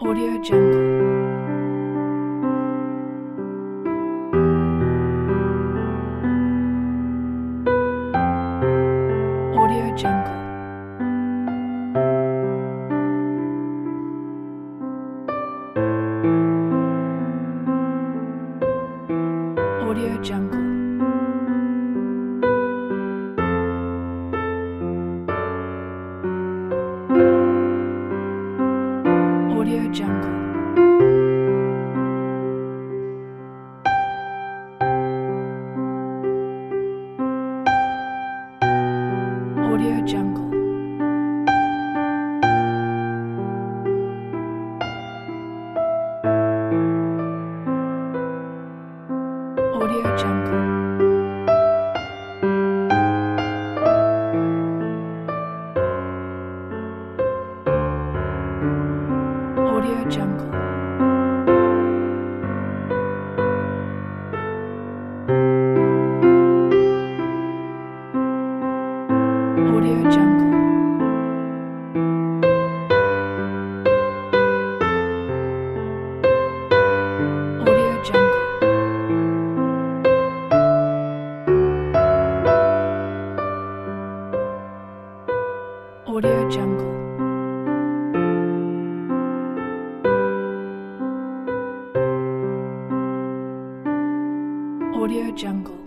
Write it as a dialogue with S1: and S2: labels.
S1: Audio Jungle. Audio Jungle. Audio Jungle. Audio Jungle. Audio Jungle. Audio Jungle. Audio Jungle. Audio Jungle. Audio Jungle. Audio Jungle. Audio Jungle.